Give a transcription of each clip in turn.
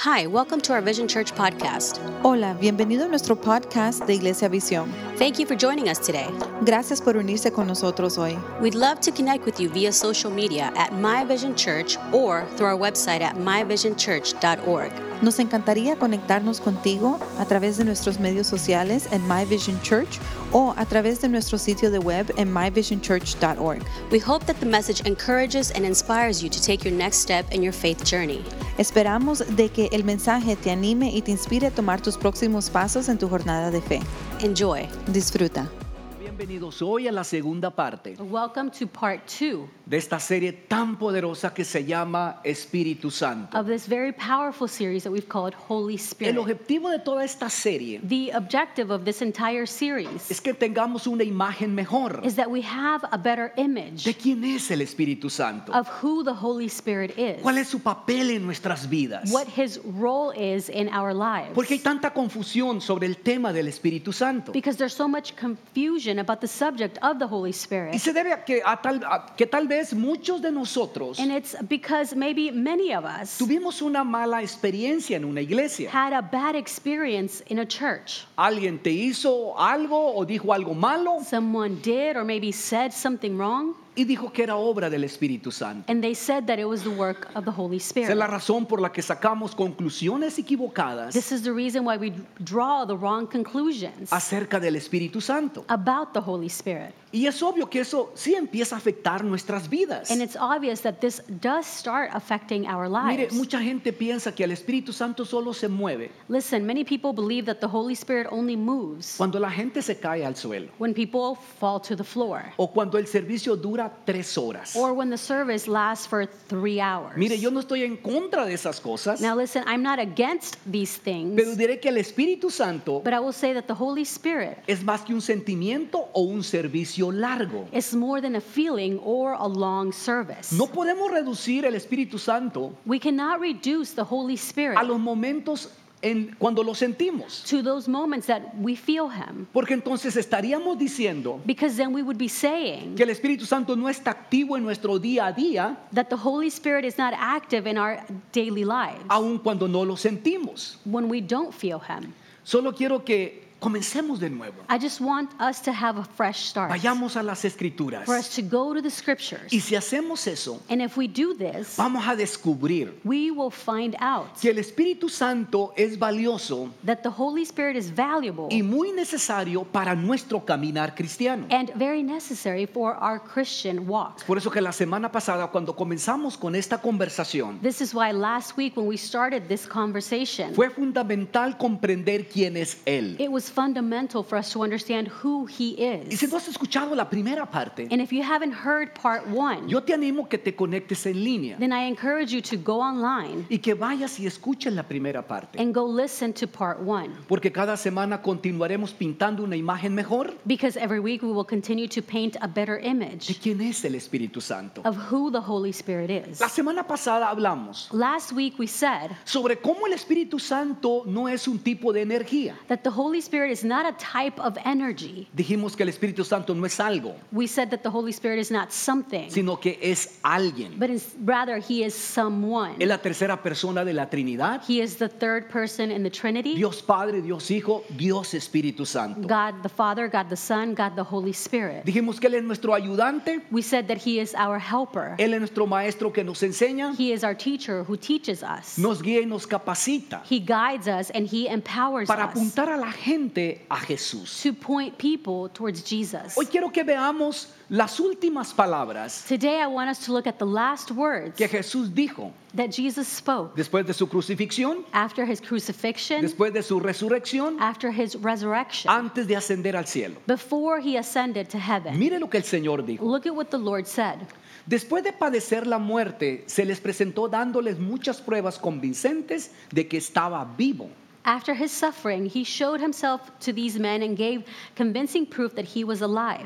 Hi, welcome to our Vision Church podcast. Hola, bienvenido a nuestro podcast de Iglesia Visión. Thank you for joining us today. Gracias por unirse con nosotros hoy. We'd love to connect with you via social media at My Vision Church or through our website at myvisionchurch.org. Nos encantaría conectarnos contigo a través de nuestros medios sociales en My Vision Church o a través de nuestro sitio de web en myvisionchurch.org. We hope that the message encourages and inspires you to take your next step in your faith journey. Esperamos de que el mensaje te anime y te inspire a tomar tus próximos pasos en tu jornada de fe. Enjoy. Disfruta. Bienvenidos hoy a la segunda parte Welcome to part 2 de esta serie tan poderosa que se llama Espíritu Santo. of this very powerful series that we've called Holy El Spirit. objetivo de toda esta serie The objective of this entire series es que tengamos una imagen mejor is that we have a better image de quién es el Espíritu Santo, of who the Holy Spirit is, cuál es su papel en nuestras vidas. what his role is in our lives. Porque hay tanta confusión sobre el tema del Espíritu Santo. Because there's so much confusion about the subject of the Holy Y Spirit. se debe a que tal vez muchos de nosotros And it's because maybe many of us tuvimos una mala experiencia en una iglesia. had a bad experience in a church. Alguien te hizo algo o dijo algo malo Someone did or maybe said something wrong, y dijo que era obra del Espíritu Santo. and they said that it was the work of the Holy Esa es la Spirit. razón por la que sacamos conclusiones equivocadas This is the reason why we draw the wrong conclusions acerca del Espíritu Santo. about the Holy Spirit. Y es obvio que eso sí empieza a afectar nuestras vidas. And it's obvious that this does start affecting our Mire, lives. mucha gente piensa que el Espíritu Santo solo se mueve Listen, many people believe that the Holy Spirit only moves cuando la gente se cae al suelo when people fall to the floor o cuando el servicio dura 3 horas. or when the service lasts for 3 hours. Mire, yo no estoy en contra de esas cosas, Now listen, I'm not against these pero things, diré que el Espíritu Santo but I will say that the Holy Spirit es más que un sentimiento o un servicio largo. is more than a feeling or a long service. No podemos reducir el Espíritu Santo We cannot reduce the Holy Spirit a los momentos cuando lo sentimos, to those moments that we feel Him, porque entonces estaríamos diciendo because then we would be saying que el Espíritu Santo no está activo en nuestro día a día, that the Holy Spirit is not active in our daily lives aun cuando no lo sentimos. when we don't feel Him. Solo quiero que comencemos de nuevo. I just want us to have a fresh start, Vayamos a las Escrituras. for us to go to the Scriptures. Y si hacemos eso, And if we do this, vamos a descubrir we will find out que el Espíritu Santo es valioso that the Holy Spirit is valuable y muy necesario para nuestro caminar cristiano. and very necessary for our Christian walk. Por eso que la semana pasada, cuando comenzamos con esta conversación, This is why last week when we started this conversation, fue fundamental comprender quién es Él. it was fundamental for us to understand who He Y si is. no has escuchado la primera parte, And if you haven't heard part 1, yo te animo que te conectes en línea then I encourage you to go online y que vayas y escuches la primera parte. and go listen to part 1. Porque cada semana continuaremos pintando una imagen mejor Because every week we will continue to paint a better de image quién es el Espíritu Santo. of who the Holy Spirit is. La semana pasada hablamos Last week we said sobre cómo el Espíritu Santo no es un tipo de energía. that the Holy Spirit is not a type of energy. Dijimos que el Espíritu Santo no es algo, We said that the Holy Spirit is not something, sino que es alguien. but rather He is someone. Es la tercera persona de la Trinidad. He is the third person in the Trinity. Dios Padre, Dios Hijo, Dios Espíritu Santo. God the Father, God the Son, God the Holy Spirit. Dijimos que Él es nuestro ayudante, We said that He is our helper. Él es nuestro maestro que nos enseña, He is our teacher who teaches us. nos guía y nos capacita He guides us and He empowers para us apuntar a la gente a Jesús. to point people towards Jesus. Hoy quiero que veamos las últimas palabras Today I want us to look at the last words que Jesús dijo that Jesus spoke después de su crucifixión, after His crucifixion, después de su resurrección, after His resurrection, antes de ascender al cielo. before He ascended to heaven. Mire lo que el Señor dijo. Look at what the Lord said. Después de padecer la muerte, se les presentó dándoles muchas pruebas convincentes de que estaba vivo. After His suffering, He showed Himself to these men and gave convincing proof that He was alive.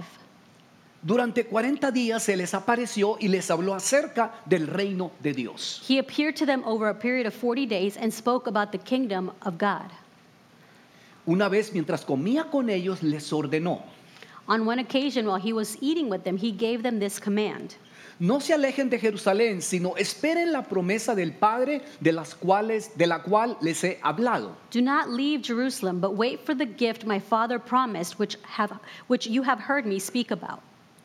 Durante 40 días se les apareció y les habló acerca del reino de Dios. He appeared to them over a period of 40 days and spoke about the kingdom of God. Una vez mientras comía con ellos les ordenó: On one occasion, while He was eating with them, He gave them this command: No se alejen de Jerusalén, sino esperen la promesa del Padre de la cual les he hablado. Do not leave Jerusalem, but wait for the gift my Father promised, which you have heard me speak about.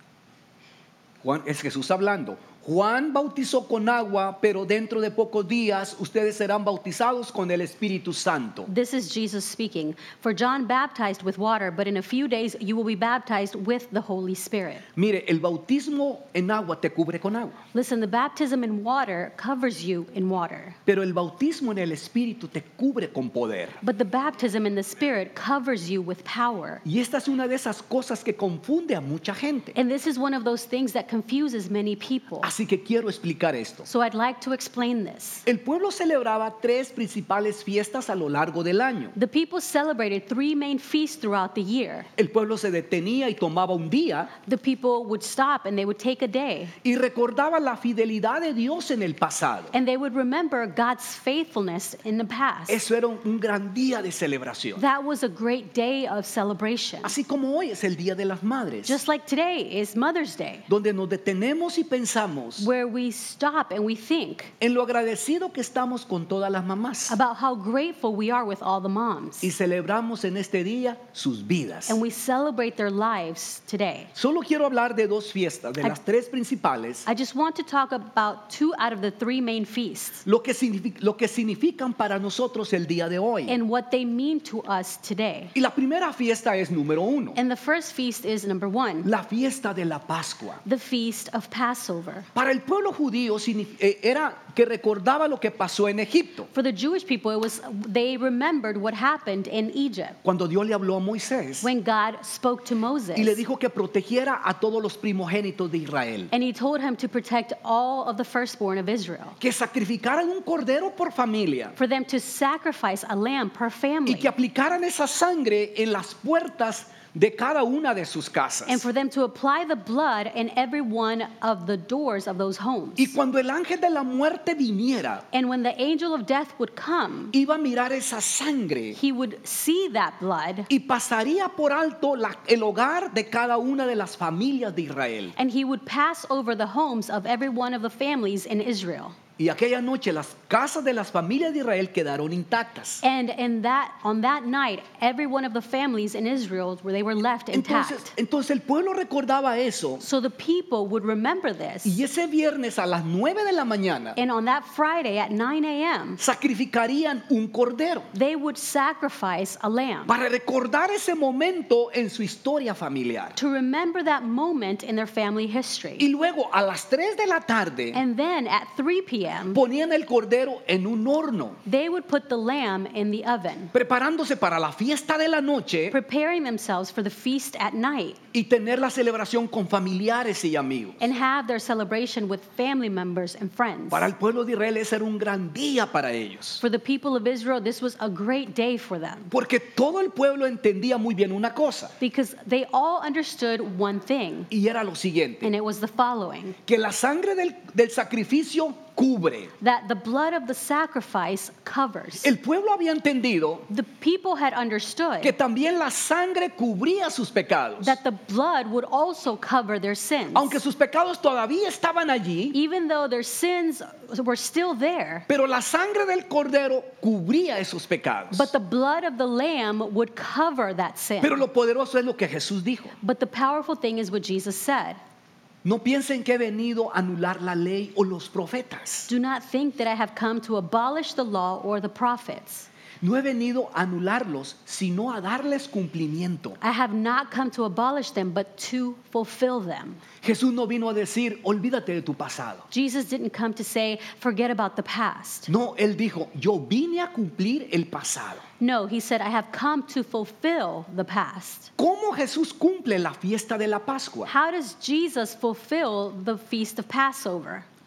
Juan, es Jesús hablando. Juan bautizó con agua, pero dentro de pocos días ustedes serán bautizados con el Espíritu Santo. This is Jesus speaking. For John baptized with water, but in a few days you will be baptized with the Holy Spirit. Mire, el bautismo en agua te cubre con agua, Listen, the baptism in water covers you in water, pero el bautismo en el Espíritu te cubre con poder. but the baptism in the Spirit covers you with power. Y esta es una de esas cosas que confunde a mucha gente. And this is one of those things that confuses many people. Así que quiero explicar esto. So I'd like to explain this. El pueblo celebraba 3 principales fiestas a lo largo del año. The people celebrated 3 main feasts throughout the year. El pueblo se detenía y tomaba un día The people would stop and they would take a day, y recordaba la fidelidad de Dios en el pasado. and they would remember God's faithfulness in the past. Eso era un gran día de celebración. That was a great day of celebration. Así como hoy es el Día de las Madres, Just like today is Mother's Day, donde nos detenemos y pensamos where we stop and we think en lo agradecido que estamos con todas las mamás about how grateful we are with all the moms. y celebramos en este día sus vidas. And we celebrate their lives today. Solo quiero hablar de 2 fiestas, de las 3 principales, I just want to talk about 2 out of the 3 main feasts lo que significan para nosotros el día de hoy. and what they mean to us today. Y la primera fiesta es número 1, And the first feast is number 1, la fiesta de la Pascua. the feast of Passover. Para el pueblo judío era que recordaba lo que pasó en Egipto. For the Jewish people, they remembered what happened in Egypt Cuando Dios le habló a Moisés when God spoke to Moses. y le dijo que protegiera a todos los primogénitos de Israel, And he told him to protect all of the firstborn of Israel, que sacrificaran un cordero por familia for them to sacrifice a lamb per y family, que aplicaran esa sangre en las puertas de cada una de sus casas. and for them to apply the blood in every one of the doors of those homes. Y cuando el ángel de la muerte viniera, And when the angel of death would come, iba a mirar esa sangre he would see that blood, y pasaría por alto el hogar de cada una de las familias de Israel. and he would pass over the homes of every one of the families in Israel. Y aquella noche las casas de las familias de Israel quedaron intactas. And on that night, every one of the families in Israel, where they were left intact. Entonces el pueblo recordaba eso, So the people would remember this. y ese viernes a las 9 de la mañana And on that Friday at 9 a.m., sacrificarían un cordero they would sacrifice a lamb para recordar ese momento en su historia familiar. to remember that moment in their family history. Y luego a las 3 de la tarde And then at 3 p.m., ponían el cordero en un horno, they would put the lamb in the oven, preparándose para la fiesta de la noche preparing themselves for the feast at night, y tener la celebración con familiares y amigos. and have their celebration with family members and friends. Para el pueblo de Israel ese era un gran día para ellos, For the people of Israel, this was a great day for them, porque todo el pueblo entendía muy bien una cosa, because they all understood one thing, y era lo siguiente: and it was the following: que la sangre del sacrificio cubre. that the blood of the sacrifice covers. El pueblo había entendido The people had understood que también la sangre cubría sus pecados, that the blood would also cover their sins. aunque sus pecados todavía estaban allí, Even though their sins were still there, pero la sangre del cordero cubría esos pecados. but the blood of the lamb would cover that sin. Pero lo poderoso es lo que Jesús dijo: But the powerful thing is what Jesus said. no piensen que he venido a anular la ley o los profetas. Do not think that I have come to abolish the law or the prophets. No he venido a anularlos, sino a darles cumplimiento. I have not come to abolish them, but to fulfill them. Jesús no vino a decir, olvídate de tu pasado. Jesus didn't come to say, forget about the past. No, Él dijo, yo vine a cumplir el pasado. No, he said, I have come to fulfill the past. ¿Cómo Jesús cumple la fiesta de la Pascua? How does Jesus fulfill the feast of Passover?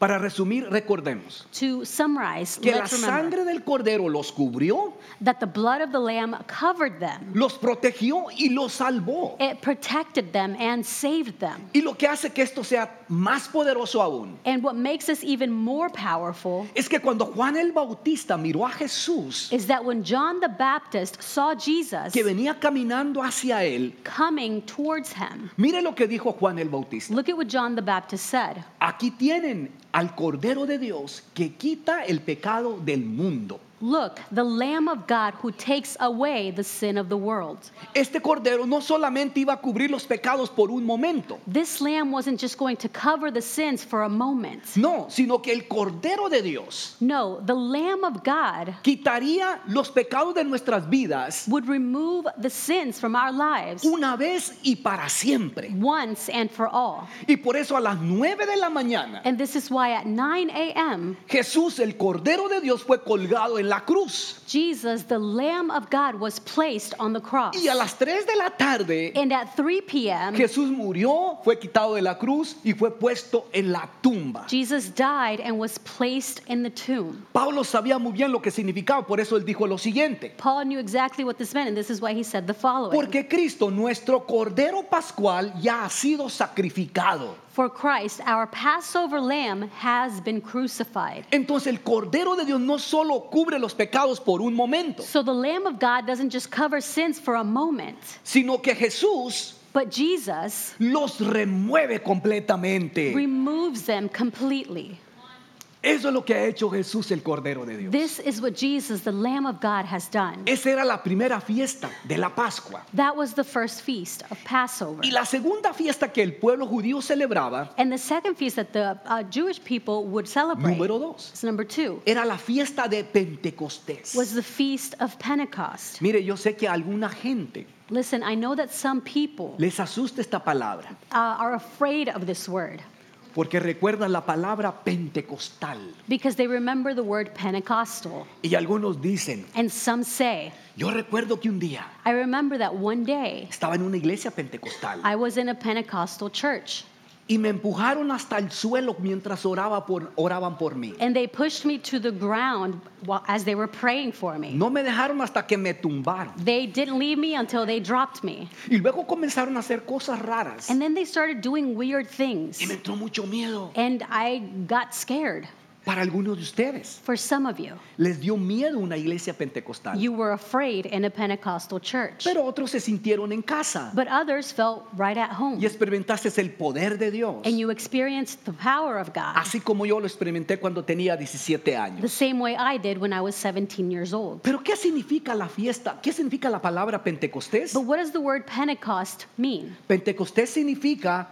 Para resumir, recordemos To summarize, que la let's remember sangre del cordero los cubrió, that the blood of the Lamb covered them. los protegió y los salvó. It protected them and saved them. Y lo que hace que esto sea más poderoso aún And what makes this even more powerful es que cuando Juan el Bautista miró a Jesús is that when John the Baptist saw Jesus que venía caminando hacia él, coming towards him, mire lo que dijo Juan el Bautista. look at what John the Baptist said. Aquí tienen al Cordero de Dios que quita el pecado del mundo. Look, the Lamb of God who takes away the sin of the world. Este Cordero no solamente iba a cubrir los pecados por un momento, This Lamb wasn't just going to cover the sins for a moment. no, sino que el Cordero de Dios No, the Lamb of God quitaría los pecados de nuestras vidas would remove the sins from our lives una vez y para siempre. once and for all. Y por eso a las 9 de la mañana, And this is why at 9 a.m., Jesús, el Cordero de Dios, fue colgado en la cruz. Jesus, the Lamb of God, was placed on the cross. Y a las 3 de la tarde, And at 3 p.m., Jesús murió, fue quitado de la cruz y fue puesto en la tumba. Jesus died and was placed in the tomb. Pablo sabía muy bien lo que significaba, por eso él dijo lo siguiente. Paul knew exactly what this meant, and this is why he said the following. Porque Cristo, nuestro Cordero Pascual, ya ha sido sacrificado. For Christ, our Passover lamb, has been crucified. Entonces el Cordero de Dios no solo cubre los pecados por un momento, So the Lamb of God doesn't just cover sins for a moment, sino que Jesús but Jesus los remueve completamente. removes them completely. Eso es lo que ha hecho Jesús, el Cordero de Dios. This is what Jesus, the Lamb of God, has done. Esa era la primera fiesta de la Pascua. That was the first feast of Passover. Y la segunda fiesta que el pueblo judío celebraba, And the second feast that the Jewish people would celebrate, número 2, is number 2, era la fiesta de Pentecostés. was the feast of Pentecost. Mire, yo sé que a alguna gente Listen, I know that some people les asusta esta palabra, are afraid of this word porque recuerdan la palabra pentecostal. because they remember the word Pentecostal. Y algunos dicen, And some say, yo recuerdo que un día I remember that one day estaba en una iglesia pentecostal I was in a Pentecostal church y me empujaron hasta el suelo mientras oraban por mí. and they pushed me to the ground as they were praying for me. No me dejaron hasta que me tumbaron. They didn't leave me until they dropped me. Y luego comenzaron a hacer cosas raras. And then they started doing weird things. Y me entró mucho miedo. And I got scared. Para algunos de ustedes For some of you, les dio miedo una iglesia pentecostal. you were afraid in a Pentecostal church. Pero otros se sintieron en casa But others felt right at home. y experimentaste el poder de Dios. And you experienced the power of God Así como yo lo experimenté cuando tenía 17 the años. same way I did when I was 17 years old. Pero ¿qué significa la fiesta? ¿Qué significa la palabra Pentecostés? But what does the word Pentecost mean? Pentecostés significa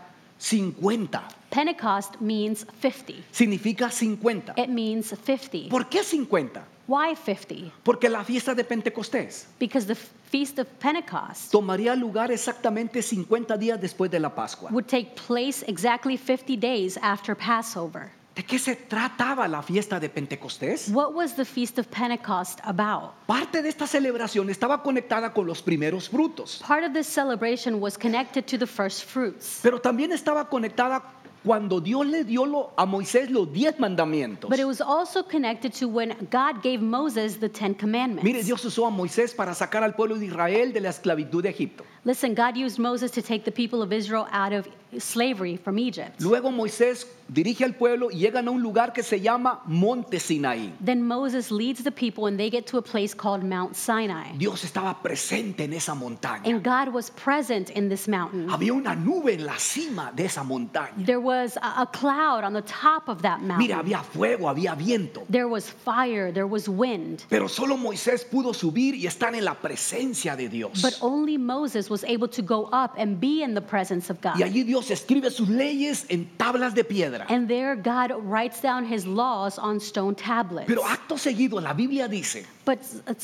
50. Pentecost means 50. Significa 50. It means 50. ¿Por qué 50? Why 50? Porque la fiesta de Pentecostés Because the feast of Pentecost tomaría lugar exactamente 50 días después de la Pascua. would take place exactly 50 days after Passover. ¿De qué se trataba la fiesta de Pentecostés? What was the feast of Pentecost about? Parte de esta celebración estaba conectada con los primeros frutos, Part of this celebration was connected to the first fruits, pero también estaba conectada cuando Dios le dio a Moisés los 10 mandamientos. but it was also connected to when God gave Moses the 10 Commandments. Mire, Dios usó a Moisés para sacar al pueblo de Israel de la esclavitud de Egipto. Listen, God used Moses to take the people of Israel out of slavery from Egypt. Luego Moisés dirige al pueblo y llegan a un lugar que se llama Monte Sinaí. Then Moses leads the people and they get to a place called Mount Sinai. Dios estaba presente en esa montaña. And God was present in this mountain. Había una nube en la cima de esa montaña. There was a cloud on the top of that Mira, mountain. había fuego, había viento. There was fire, there was wind. Pero solo Moisés pudo subir y estar en la presencia de Dios. But only Moses was able to go up and be in the presence of God. Y allí Dios escribe sus leyes en tablas de piedra. And there God writes down his laws on stone tablets. Pero acto seguido la Biblia dice But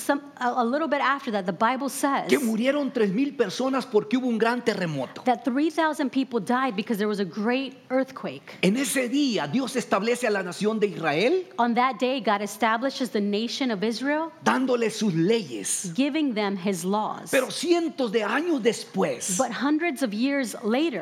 a little bit after that, the Bible says que murieron 3,000 personas porque hubo un gran terremoto. that 3,000 people died because there was a great earthquake. En ese día Dios establece a la nación de Israel On that day, God establishes the nation of Israel, dándole sus leyes. giving them his laws. Pero cientos de años después, But hundreds of years later, en el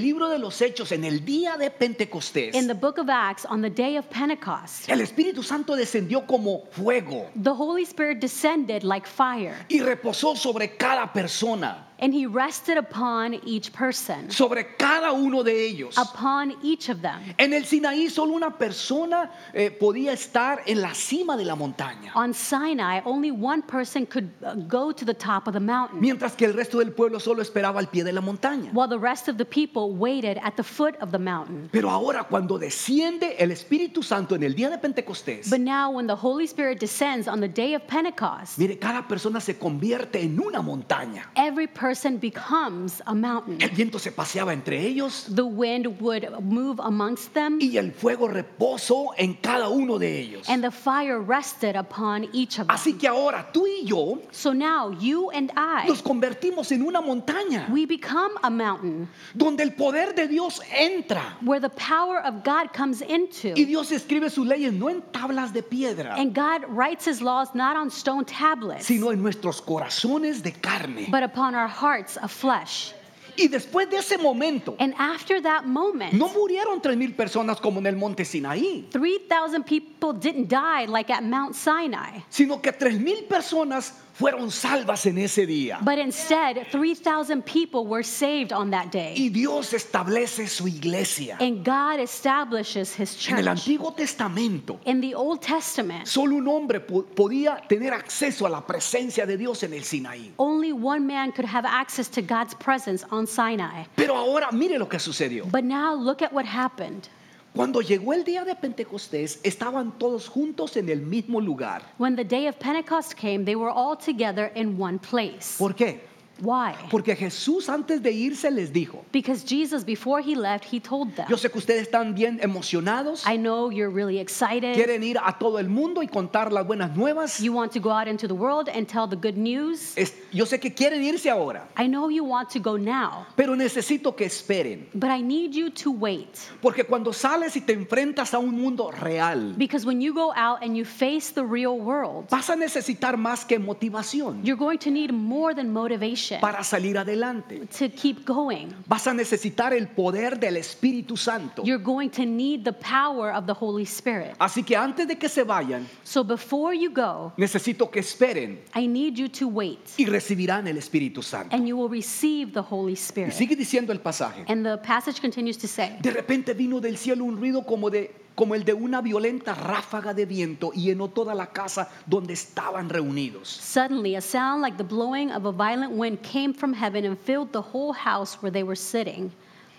libro de los Hechos, en el día de Pentecostés, In the book of Acts, on the day of Pentecost, el Espíritu Santo descendió como fuego the Holy Spirit descended like fire, y reposó sobre cada persona, and he rested upon each person, sobre cada uno de ellos. upon each of them. En el Sinaí solo una persona podía estar en la cima de la montaña, On Sinai, only one person could go to the top of the mountain, mientras que el resto del pueblo solo esperaba al pie de la montaña. while the rest of the people waited at the foot of the mountain. Pero ahora cuando desciende el Espíritu Santo en el día de Pentecostés, But now when the Holy Spirit descends on the day of Pentecost, mire, cada persona se convierte en una montaña. every person becomes a mountain. El viento se paseaba entre ellos The wind would move amongst them, y el fuego reposó en cada uno de ellos. and the fire rested upon each of them. Así que ahora tú y yo So now you and I, nos convertimos en una montaña we become a mountain donde el poder de Dios entra where the power of God comes into. y Dios escribe sus leyes no en tablas de piedra, And God writes his laws not on stone tablets, sino en nuestros corazones de carne. but upon our hearts of flesh. Y después de ese momento, And after that moment, no murieron 3,000 personas como en el monte Sinaí, 3,000 people didn't die like at Mount Sinai, sino que 3,000 personas fueron salvas en ese día. but instead 3,000 people were saved on that day. Y Dios establece su iglesia. And God establishes his En el church. Antiguo Testamento, In the Old Testament, solo un hombre podía tener acceso a la presencia de Dios en el Sinaí. only one man could have access to God's presence on Sinai. Pero ahora mire lo que sucedió. But now look at what happened. Cuando llegó el día de Pentecostés, estaban todos juntos en el mismo lugar. When the day of Pentecost came, they were all together in one place. ¿Por qué? Why? Porque Jesús antes de irse les dijo, Because Jesus, before he left, he told them, yo sé que ustedes están bien emocionados, I know you're really excited. quieren ir a todo el mundo y contar las buenas nuevas. You want to go out into the world and tell the good news. Yo sé que quieren irse ahora, I know you want to go now, pero necesito que esperen. but I need you to wait. Porque cuando sales y te enfrentas a un mundo real, Because when you go out and you face the real world, vas a necesitar más que motivación you're going to need more than motivation para salir adelante. to keep going. Vas a necesitar el poder del Espíritu Santo. You're going to need the power of the Holy Spirit. Así que antes de que se vayan, So before you go, necesito que esperen I need you to wait, y recibirán el Espíritu Santo. and you will receive the Holy Y Spirit. sigue diciendo el pasaje. And the passage continues to say, De repente vino del cielo un ruido como el de una violenta ráfaga de viento y llenó toda la casa donde estaban reunidos. suddenly a sound like the blowing of a violent wind came from heaven and filled the whole house where they were sitting.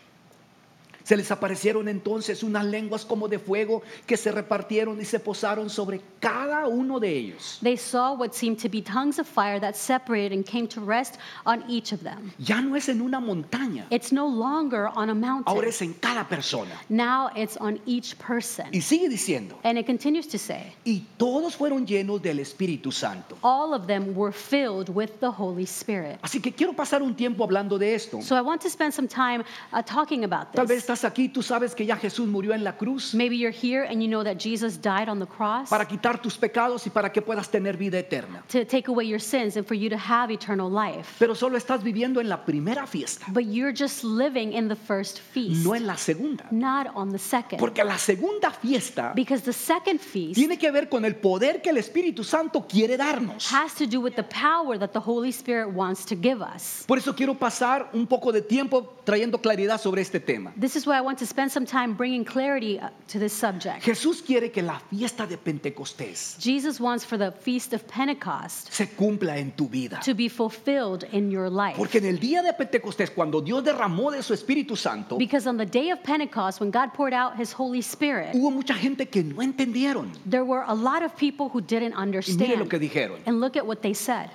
Se les aparecieron entonces unas lenguas como de fuego que se repartieron y se posaron sobre cada uno de ellos. They saw what seemed to be tongues of fire that separated and came to rest on each of them. Ya no es en una montaña, It's no longer on a mountain. ahora es en cada persona. Now it's on each person. Y sigue diciendo, And it continues to say, y todos fueron llenos del Espíritu Santo. all of them were filled with the Holy Spirit. Así que quiero pasar un tiempo hablando de esto. So I want to spend some time talking about Tal vez this. estás aquí, tú sabes que ya Jesús murió en la cruz Maybe you're here and you know that Jesus died on the cross para quitar tus pecados y para que puedas tener vida eterna. to take away your sins and for you to have eternal life. Pero solo estás viviendo en la primera fiesta, But you're just living in the first feast, no en la segunda. not on the second. Porque la segunda fiesta Because the second feast tiene que ver con el poder que el Espíritu Santo quiere darnos. has to do with the power that the Holy Spirit wants to give us. Por eso quiero pasar un poco de tiempo trayendo claridad sobre este tema. This is why I want to spend some time bringing clarity to this subject. Jesús quiere que la fiesta de Pentecostés Jesus wants for the feast of Pentecost se cumpla en tu vida. to be fulfilled in your life. Porque en el día de Pentecostés, cuando Dios derramó de su Espíritu Santo, Because on the day of Pentecost, when God poured out his Holy Spirit, hubo mucha gente que no entendieron. there were a lot of people who didn't Y mire lo understand. que dijeron. And look at what they said.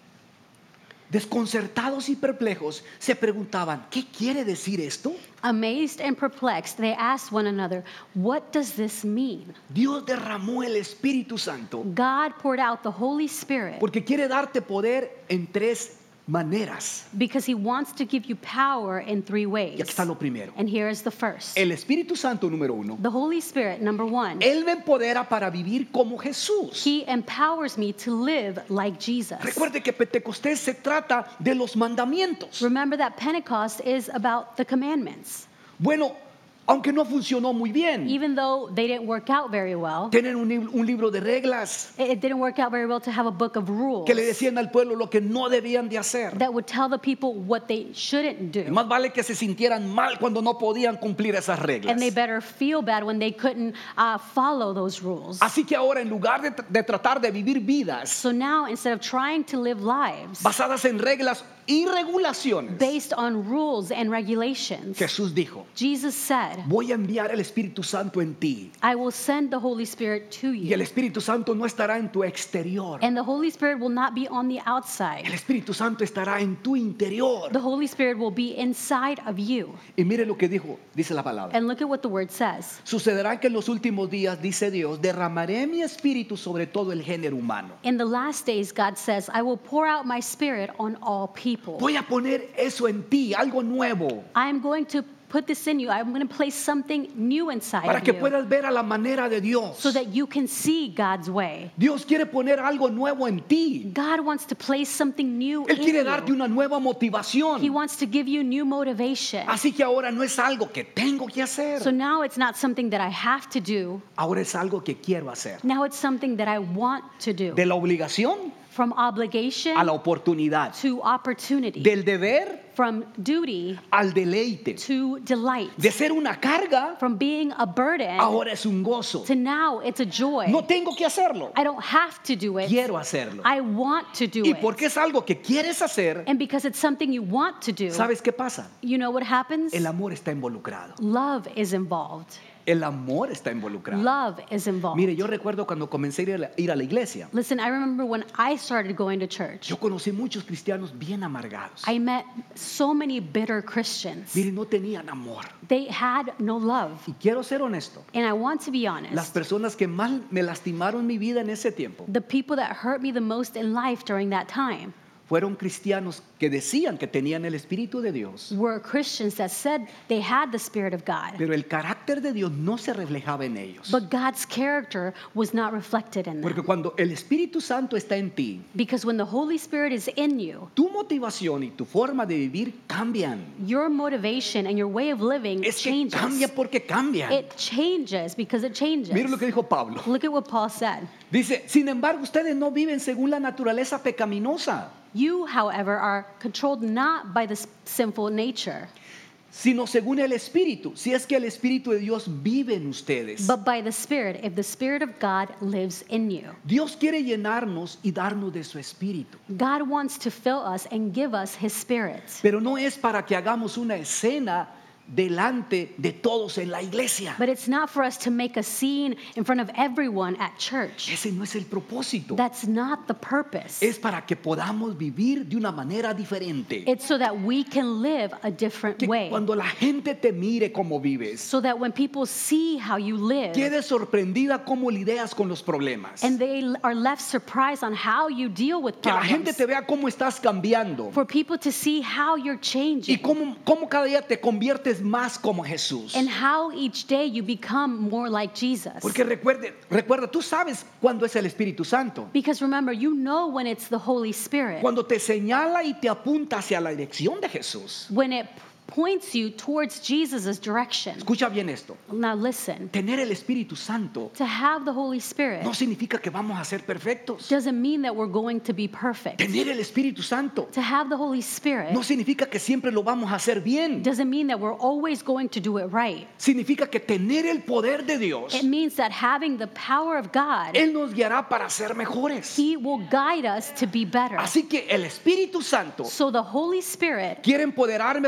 Desconcertados y perplejos, se preguntaban, ¿qué quiere decir esto? Amazed and perplexed, they asked one another, what does this mean? Dios derramó el Espíritu Santo God poured out the Holy Spirit porque quiere darte poder en tres maneras. Because he wants to give you power in three ways. Y aquí está lo primero. And here is the first. El Espíritu Santo, número uno, The Holy Spirit, number one. Él me empodera para vivir como Jesús. He empowers me to live like Jesus. Recuerde que Pentecostés se trata de los mandamientos. Remember that Pentecost is about the commandments. Bueno, aunque no funcionó muy bien, Even though they didn't work out very well, tener un libro de reglas it didn't work out very well to have a book of rules que le decían al pueblo lo que no debían de hacer. that would tell the people what they shouldn't do. Más vale que se sintieran mal cuando no podían cumplir esas reglas. And they better feel bad when they couldn't follow those rules. Así que ahora, en lugar de tratar de vivir vidas So now, instead of trying to live lives basadas en reglas y regulaciones, based on rules and regulations, Jesús dijo, Jesus said, voy a enviar el Espíritu Santo en ti. I will send the Holy Spirit to Y el you. Espíritu Santo no estará en tu exterior. And the Holy Spirit will not be on the outside. El Espíritu Santo estará en tu interior. The Holy Spirit will be inside of you. Y mire lo que dice la palabra. And look at what the word says. Sucederá que en los últimos días, dice Dios, derramaré mi espíritu sobre todo el género humano. In the last days, God says, I will pour out my spirit on all people. Voy a poner eso en ti, algo nuevo, I am going to put this in you. I'm going to place something new inside para of que you puedas ver a la manera de Dios. so that you can see God's way. Dios quiere poner algo nuevo en ti. God wants to place something new Él in quiere darte you. una nueva He motivación. wants to give you new motivation. Así que ahora no es algo que tengo que hacer. So now it's not something that I have to do. Ahora es algo que quiero hacer. Now it's something that I want to do. De la obligación From obligation a la oportunidad. to opportunity. Del deber From duty al deleite. to delight. De ser una carga, From being a burden ahora es un gozo. to now it's a joy. No tengo que hacerlo. I don't have to do it. Quiero hacerlo. I want to do Y it. porque es algo que quieres hacer, And because it's something you want to do, ¿sabes qué pasa? you know what happens? El amor está involucrado. Love is involved. El amor está involucrado. Love is involved. Mire, yo recuerdo cuando comencé a ir a la iglesia, Listen, I remember when I started going to church, yo conocí muchos cristianos bien amargados. I met so many bitter Christians. Mire, no tenían amor. They had no love. Y quiero ser honesto, And I want to be las honest. personas que más me lastimaron mi vida en ese tiempo The people that hurt me the most in life during that time fueron cristianos que decían que tenían el Espíritu de Dios, were Christians that said they had the Spirit of God. pero el carácter de Dios no se reflejaba en ellos. But God's character was not reflected in Porque them. cuando el Espíritu Santo está en ti, Because when the Holy Spirit is in you, tu motivación y tu forma de vivir cambian. your motivation and your way of living Es que changes. cambia porque cambian. It changes because it changes. Mira lo que dijo Pablo. Look at what Paul said. Dice, sin embargo, ustedes no viven según la naturaleza pecaminosa, You, however, are controlled not by the sinful nature, sino según el Espíritu, si es que el Espíritu de Dios vive en ustedes. but by the Spirit, if the Spirit of God lives in you. Dios quiere llenarnos y darnos de su Espíritu, God wants to fill us and give us His Spirit. pero no es para que hagamos una escena delante de todos en la iglesia. But it's not for us to make a scene in front of everyone at church. Ese no es el propósito. That's not the purpose. Es para que podamos vivir de una manera diferente. It's so that we can live a different Que way. cuando la gente te mire cómo vives, So that when people see how you live quede sorprendida cómo lidias con los problemas. and they are left surprised on how you deal with Que la gente problems, te vea cómo estás cambiando for people to see how you're y changing cómo cada día te conviertes más como Jesús. and how each day you become more like Jesus. Porque recuerda, tú sabes cuándo es el Espíritu Santo. Because remember, you know when it's the Holy Spirit, Cuando te señala y te apunta hacia la dirección de Jesús. when it points you towards Jesus' direction. Escucha bien esto. Now listen, Tener el Espíritu Santo to have the Holy Spirit no significa que vamos a ser perfectos. doesn't mean that we're going to be perfect. Tener el Espíritu Santo To have the Holy Spirit no significa que siempre lo vamos a hacer bien. doesn't mean that we're always going to do it right. Significa que tener el poder de Dios, It means that having the power of God, Él nos guiará para ser mejores. He will guide us to be better. Así que el Espíritu Santo So the Holy Spirit quiere empoderarme para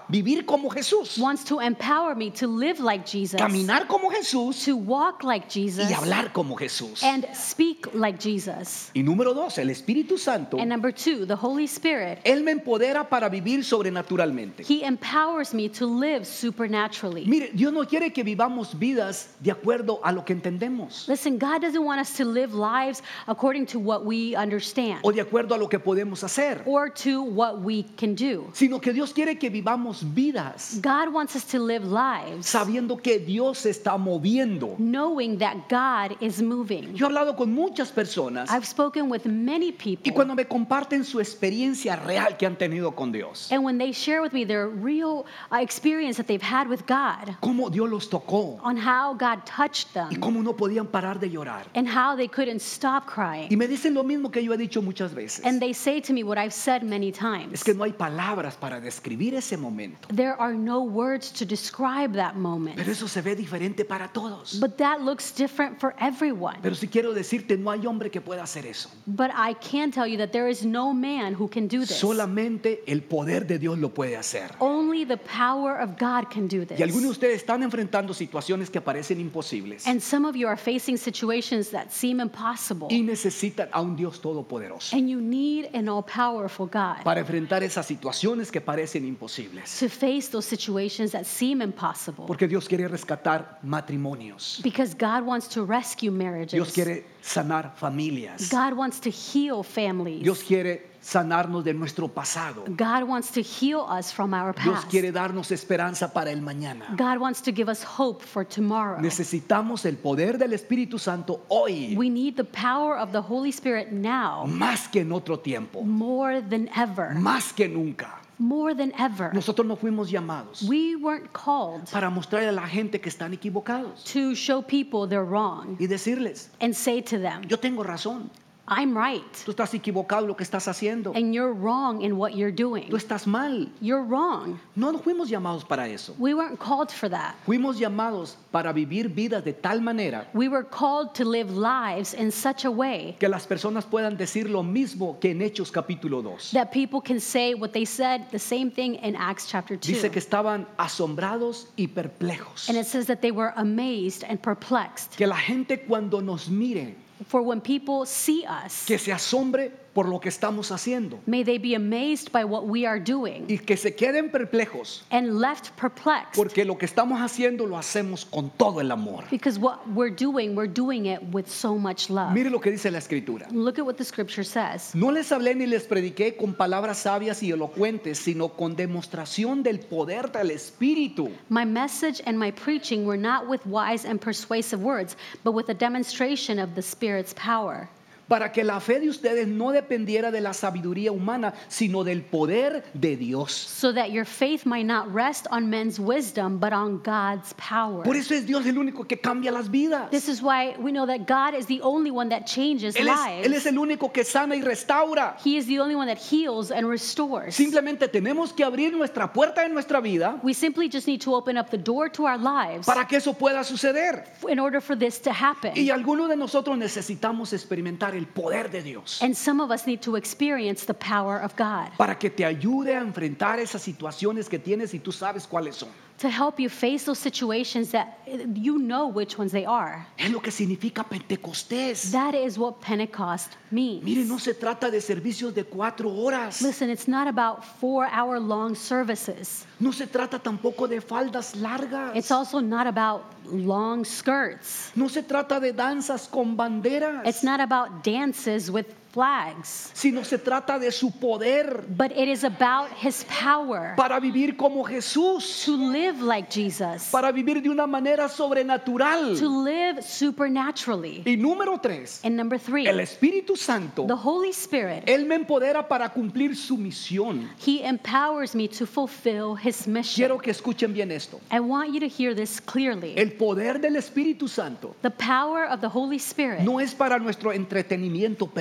vivir como Jesús, wants to empower me to live like Jesus, caminar como Jesús to walk like Jesus, y hablar como Jesús. and speak like Jesus. Y número 2, el Espíritu Santo, And number 2, the Holy Spirit, Él me empodera para vivir sobrenaturalmente. He empowers me to live supernaturally. Mire, Dios no quiere que vivamos vidas de acuerdo a lo que entendemos Listen, God doesn't want us to live lives according to what we understand o de acuerdo a lo que podemos hacer, or to what we can do. sino que Dios quiere que vivamos vidas God wants us to live lives sabiendo que Dios se está moviendo. knowing that God is moving. Yo he hablado con muchas personas I've spoken with many y people, cuando me comparten su experiencia real que han tenido con Dios, and when they share with me their real experience that they've had with God, cómo Dios los tocó on how God touched them, y cómo no podían parar de llorar. and how they couldn't stop crying. Y me dicen lo mismo que yo he dicho muchas veces. And they say to me what I've said many Es times. que no hay palabras para describir ese momento. There are no words to describe that moment. Pero eso se ve diferente para todos. But that looks different for everyone. Pero si quiero decirte, no hay hombre que pueda hacer eso. But I can tell you that there is no man who can do this. Solamente el poder de Dios lo puede hacer. Only the power of God can do this. Y algunos de ustedes están enfrentando situaciones que parecen imposibles And some of you are facing situations that seem impossible. y necesitan a un Dios todopoderoso And you need an all-powerful God para enfrentar esas situaciones que parecen imposibles. to face those situations that seem impossible. Porque Dios quiere rescatar matrimonios. Because God wants to rescue Dios marriages. quiere sanar familias. God wants to heal families. Dios quiere sanarnos de nuestro pasado. God wants to heal us from our Dios past. quiere darnos esperanza para el mañana. God wants to give us hope for tomorrow. Necesitamos el poder del Espíritu Santo hoy, We need the power of the Holy Spirit now más que en otro tiempo, more than ever. más que nunca. More than ever. Nosotros no fuimos llamados We weren't called para mostrarle a la gente que están equivocados to show people they're wrong y decirles, and say to them, yo tengo razón, I'm right, tú estás equivocado en lo que estás haciendo, and you're wrong in what you're doing. tú estás mal. You're wrong. No fuimos llamados para eso. We weren't called for that. Fuimos llamados para vivir vidas de tal manera We were called to live lives in such a way que las personas puedan decir lo mismo que en Hechos capítulo 2. that people can say what they said, the same thing in Acts chapter 2. Dice que estaban asombrados y perplejos. And it says that they were amazed and perplexed. Que la gente cuando nos mire, For when people see us, que se asombre por lo que estamos haciendo may they be amazed by what we are doing y que se queden perplejos and left perplexed, porque lo que estamos haciendo lo hacemos con todo el amor. because what we're doing it with so much love. Mire lo que dice la escritura. Look at what the scripture says. No les hablé ni les prediqué con palabras sabias y elocuentes, sino con demostración del poder del Espíritu. My message and my preaching were not with wise and persuasive words, but with a demonstration of the Spirit's power, Para que la fe de ustedes no dependiera de la sabiduría humana, sino del poder de Dios. so that your faith might not rest on men's wisdom, but on God's power. Por eso es Dios el único que cambia las vidas. This is why we know that God is the only one that changes Él lives. es el único que sana y restaura. He is the only one that heals and restores. Simplemente tenemos que abrir nuestra puerta en nuestra vida We simply just need to open up the door to our lives para que eso pueda suceder. in order for this to happen. Y algunos de nosotros necesitamos experimentar el poder de Dios And some of us need to experience the power of God para que te ayude a enfrentar esas situaciones que tienes y tú sabes cuáles son. to help you face those situations that you know which ones they are. Es lo que significa Pentecostés. That is what Pentecost means. Mire, no se trata de servicios de 4 horas. Listen, it's not about 4-hour-long services. No se trata tampoco de faldas largas. It's also not about long skirts. No se trata de danzas con banderas. It's not about dances with flags. Sino se trata de su poder But it is about his power para vivir como Jesús, to live like Jesus, para vivir de una manera to sobrenatural. live supernaturally. Y número 3, And number 3, el Espíritu Santo, the Holy Spirit, Él me empodera para cumplir su misión. he empowers me to fulfill his mission. Quiero que escuchen bien esto. I want you to hear this clearly. El poder del Espíritu Santo The power of the Holy Spirit no es para nuestro entretenimiento personal.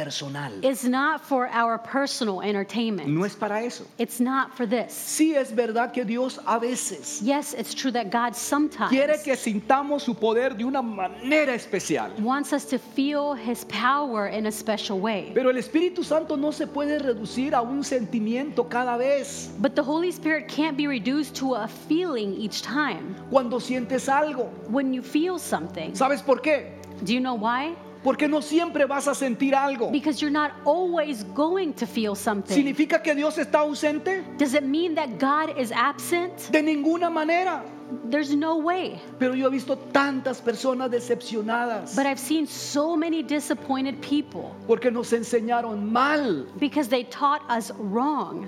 personal. is not for our personal entertainment. No es para eso. It's not for this. Sí es verdad que Dios a veces Yes, it's true that God sometimes quiere que sintamos su poder de una manera especial. wants us to feel His power in a special way. Pero el Espíritu Santo no se puede reducir a un sentimiento cada vez. But the Holy Spirit can't be reduced to a feeling each time. Cuando sientes algo, When you feel something, ¿sabes por qué? do you know why? Porque no siempre vas a sentir algo. Because you're not always going to feel something. ¿Significa que Dios está ausente? Does it mean that God is absent? De ninguna manera. There's no way. Pero yo he visto tantas personas decepcionadas But I've seen so many disappointed people porque nos enseñaron mal, because they taught us wrong.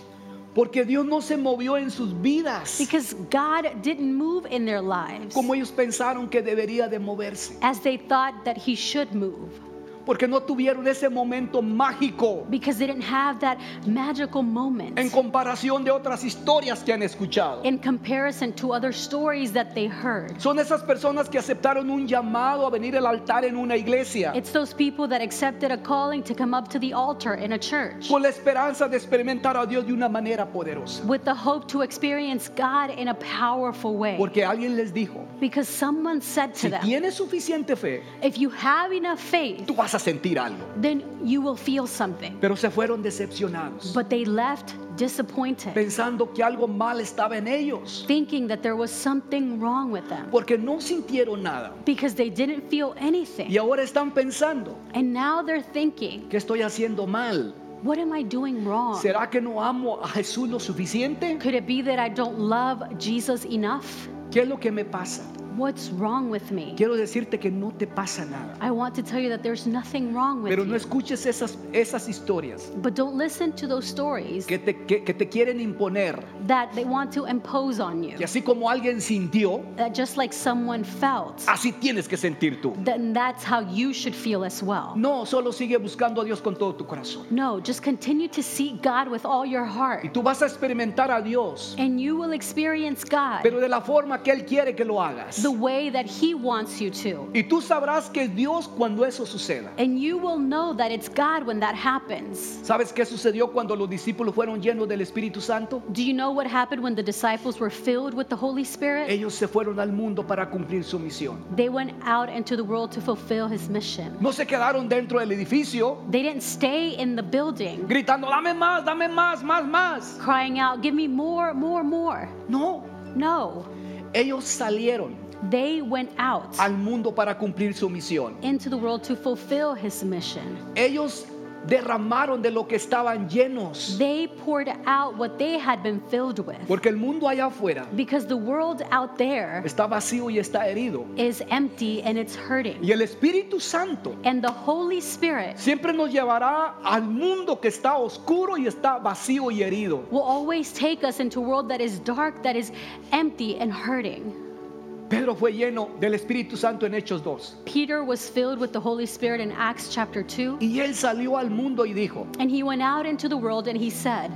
porque Dios no se movió en sus vidas Because God didn't move in their lives como ellos pensaron que debería de moverse, as they thought that He should move. porque no tuvieron ese momento mágico Because they didn't have that magical moment en comparación de otras historias que han escuchado. in comparison to other stories that they heard. Son esas personas que aceptaron un llamado a venir al altar en una iglesia It's those people that accepted a calling to come up to the altar in a church con la esperanza de experimentar a Dios de una manera poderosa, with the hope to experience God in a powerful way. porque alguien les dijo: Because someone said to si them, tienes suficiente fe, if you have enough faith, tú vas a sentir algo. then you will feel something. Pero se fueron decepcionados, But they left disappointed, pensando que algo mal estaba en ellos, thinking that there was something wrong with them porque no sintieron nada. because they didn't feel anything. Y ahora están pensando: And now they're thinking, ¿qué estoy haciendo mal? what am I doing wrong? ¿Será que no amo a Jesús lo suficiente? Could it be that I don't love Jesus enough? ¿Qué es lo que me pasa? What's wrong with me? Quiero decirte que no te pasa nada. I want to tell you that there's nothing wrong with Pero no you. escuches esas historias But don't listen to those stories que te quieren imponer. that they want to impose on you. Que así como alguien sintió, That just like someone felt, así tienes que sentir tú. then that's how you should feel as well. No, solo sigue buscando a Dios con todo tu corazón. No, just continue to seek God with all your Y heart. tú vas a experimentar a Dios, And you will experience God pero de la forma que Él quiere que lo hagas. the way that He wants you to. Y tú sabrás que es Dios cuando eso suceda. And you will know that it's God when that happens. ¿Sabes qué sucedió cuando los discípulos fueron llenos del Espíritu Santo? Do you know what happened when the disciples were filled with the Holy Spirit? Ellos se fueron al mundo para cumplir su misión. They went out into the world to fulfill His mission. No se quedaron dentro del edificio They didn't stay in the building gritando: dame más, más. crying out, give me more, more, more. No, No, ellos salieron they went out al mundo para cumplir su misión. into the world to fulfill His mission. Ellos derramaron de lo que estaban llenos, They poured out what they had been filled with. porque el mundo allá afuera Because the world out there está vacío y está herido. is empty and it's hurting. Y el Espíritu Santo And the Holy Spirit siempre nos llevará al mundo que está oscuro y está vacío y herido. will always take us into a world that is dark, that is empty and hurting. Pedro fue lleno del Espíritu Santo en Hechos 2. Peter was filled with the Holy Spirit in Acts chapter 2. Y él salió al mundo y dijo: And he went out into the world and he said,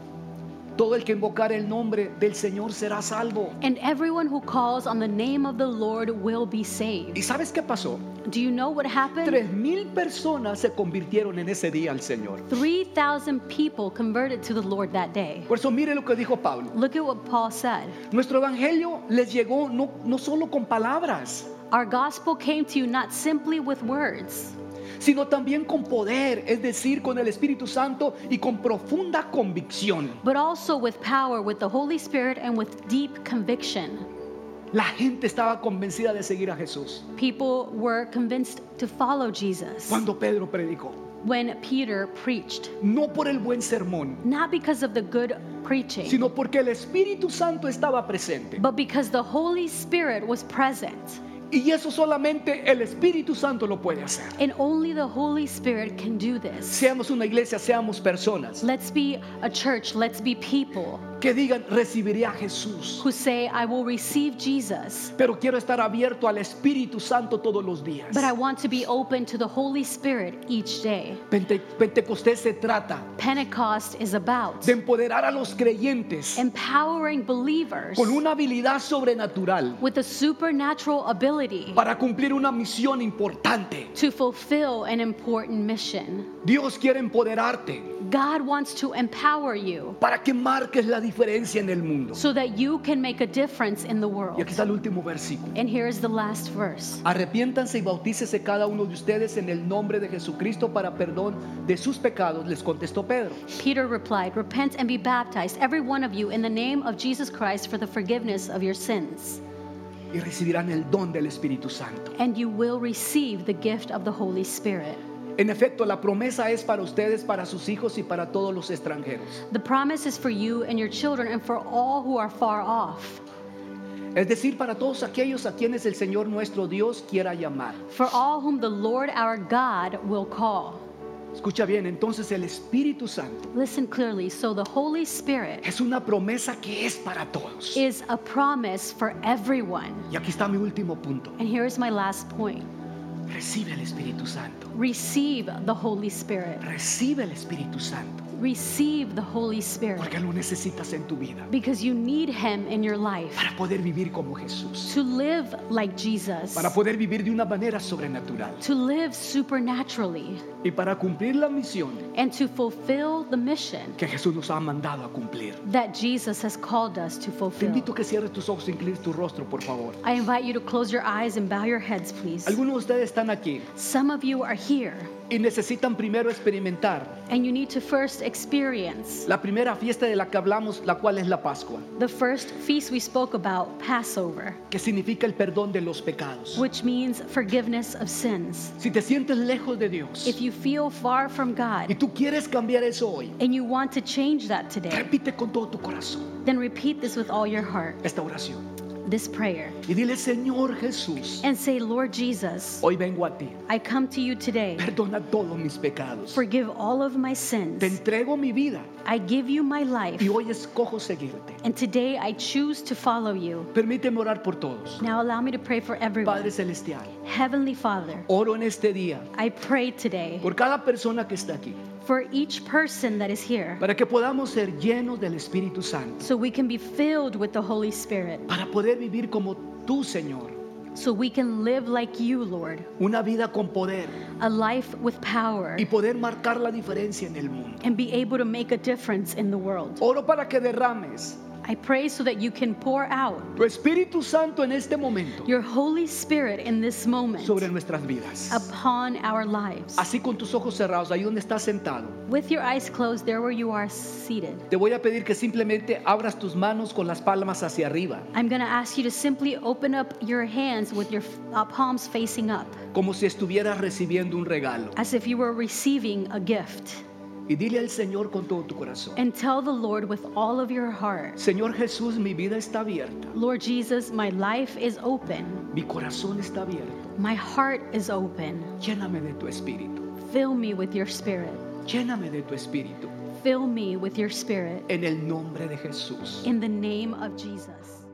todo el que invocar el nombre del Señor será salvo. and everyone who calls on the name of the Lord will be saved. ¿Y sabes qué pasó? Do you know what happened? 3,000 personas se convirtieron en ese día al Señor. 3,000 people converted to the Lord that day. Por eso mire lo que dijo Pablo. Look at what Paul said. Nuestro evangelio les llegó no solo con palabras, Our gospel came to you not simply with words, sino también con poder, es decir, con el Espíritu Santo y con profunda convicción. but also with power, with the Holy Spirit, and with deep conviction. La gente estaba convencida de seguir a Jesús People were convinced to follow Jesus cuando Pedro predicó. when Peter preached. No por el buen sermón, Not because of the good preaching, sino porque el Espíritu Santo estaba presente. but because the Holy Spirit was present. Y eso solamente el Espíritu Santo lo puede hacer. And only the Holy Spirit can do this. Seamos una iglesia, seamos personas Let's be a church, let's be people que digan, recibiré a Jesús. who say, I will receive Jesus, Pero quiero estar abierto al Espíritu Santo todos los días. but I want to be open to the Holy Spirit each day. Pentecostés se trata Pentecost is about de empoderar a los creyentes empowering believers con una habilidad sobrenatural with a supernatural ability para cumplir una misión importante. to fulfill an important mission. Dios quiere empoderarte God wants to empower you para que marques la diferencia en el mundo. so that you can make a difference in the Y world. aquí está el último versículo. And here's the last verse. Arrepiéntanse y bautícese cada uno de ustedes en el nombre de Jesucristo para perdón de sus pecados, les contestó Pedro. Peter replied, Repent and be baptized, every one of you, in the name of Jesus Christ for the forgiveness of your sins, Y recibirán el don del Espíritu Santo. and you will receive the gift of the Holy Spirit. En efecto, la promesa es para ustedes, para sus hijos y para todos los extranjeros. The promise is for you and your children and for all who are far off, Es decir, para todos aquellos a quienes el Señor nuestro Dios quiera llamar. for all whom the Lord our God will call. Escucha bien, entonces el Espíritu Santo Listen clearly. So the Holy Spirit es una promesa que es para todos. is a promise for everyone. Y aquí está mi último punto. And here is my last point. Recibe el Espíritu Santo. Receive the Holy Spirit. Recibe el Espíritu Santo. Receive the Holy Spirit Porque lo necesitas en tu vida. because you need Him in your life Para poder vivir como Jesús. to live like Jesus, Para poder vivir de una manera sobrenatural. to live supernaturally, Y para cumplir la misión and to fulfill the mission que Jesús nos ha mandado a cumplir. that Jesus has called us to Te fulfill. invito a que cierres tus ojos e inclines tu rostro, por favor. I invite you to close your eyes and bow your heads, please. Algunos de ustedes están aquí Some of you are here, y necesitan primero experimentar and you need to first experience la primera fiesta de la que hablamos, la cual es la Pascua, the first feast we spoke about, Passover, que significa el perdón de los pecados. which means forgiveness of sins. Si te sientes lejos de Dios If you feel far from y God tú quieres cambiar eso hoy, and you want to change that today, repite con todo tu corazón then repeat this with all your heart, esta oración this prayer, y dile: Señor Jesús, and say, Lord Jesus, hoy vengo a ti, I come to you today. perdona todos mis pecados, Forgive all of my sins. te entrego mi vida I give you my life, y hoy escojo seguirte. and today I choose to follow you. Permíteme orar por todos. Now allow me to pray for everyone. Padre Celestial, Heavenly Father, oro en este día I pray today por cada persona que está aquí, for each person that is here, para que podamos ser llenos del Espíritu Santo, so we can be filled with the Holy Spirit, para poder vivir como tú, Señor, so we can live like you, Lord, una vida con poder a life with power, y poder marcar la diferencia en el mundo. and be able to make a difference in the world. Oro para que derrames I pray so that you can pour out tu Espíritu Santo en este momento your Holy Spirit in this moment sobre nuestras vidas. upon our lives. Así, con tus ojos cerrados, ahí donde estás sentado, With your eyes closed, there where you are seated, te voy a pedir que simplemente abras tus manos con las palmas hacia arriba, I'm going to ask you to simply open up your hands with your palms facing up, como si estuvieras recibiendo un regalo. as if you were receiving a gift. Y dile al Señor con todo tu corazón: And tell the Lord with all of your heart, Señor Jesús, mi vida está abierta, Lord Jesus, my life is open. mi corazón está abierto, My heart is open. lléname de tu Espíritu, Fill me with your Spirit. lléname de tu Espíritu, Fill me with your Spirit. en el nombre de Jesús. In the name of Jesus.